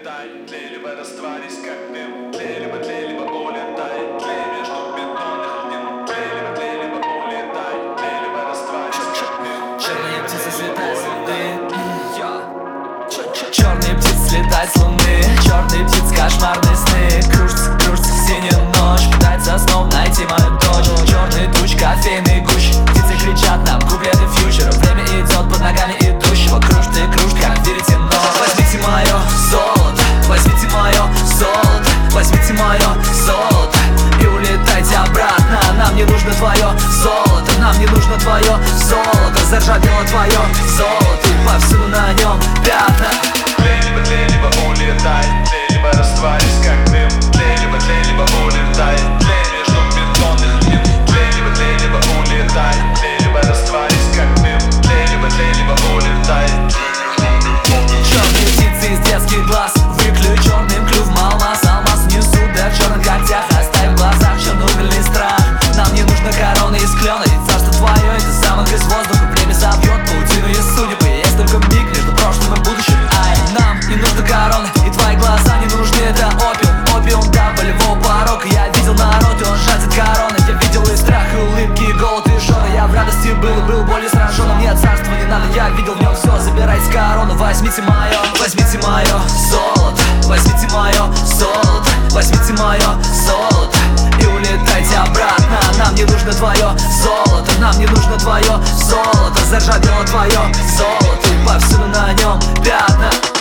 улетай, тлей, либо растворись как дым. Тлей, либо улетай, тлей между бетонных стен. Тлей, либо улетай, тлей, либо растворись как дым. Черные птицы слетают с луны. Черные птицы слетают с луны. Черные птицы, кошмарные сны. Кружится, кружится синяя ночь. Пытается снова найти мою дочь. Черные тучи, кофейные гущи. Птицы кричат нам куплеты фьючера. Время идет под ногами идущего. Кружит и кружит, как веретено. Возьмите мое золото, возьмите мое золото, возьмите мое золото и улетайте обратно. Нам не нужно твое золото, нам не нужно твое золото. Заржавело твое золото и повсюду на нем пятна. Тлей, либо улетай, тлей, либо растворись как дым. Тлей, либо улетай, тлей между бетонных стен. Тлей, либо улетай, тлей, либо растворись как дым. Тлей, либо улетай. Черные птицы из детских глаз, выключенным клюв алмаз. Алмаз несу, да в черных когтях, оставь в глазах чернугольный страх. Нам не нужно короны из клена, ведь царство твое это замок из воздуха. Время собьет паутину из судеб, и есть только миг между прошлым и будущим. Ай, нам не нужно короны, и твои глаза не нужны, это опиум. Опиум, да, болевого порока. Я видел народ, и он жаждет короны. Я видел и страх, и улыбки, и голод, и жженый. Я в радости был более сраженным. Нет, царства не надо, я видел в нем все. Забирайте корону, возьмите мое золото, возьмите мое золото, возьмите мое золото и улетайте обратно. Нам не нужно твое золото, нам не нужно твое золото. Заржавело твое золото и повсюду на нем пятна.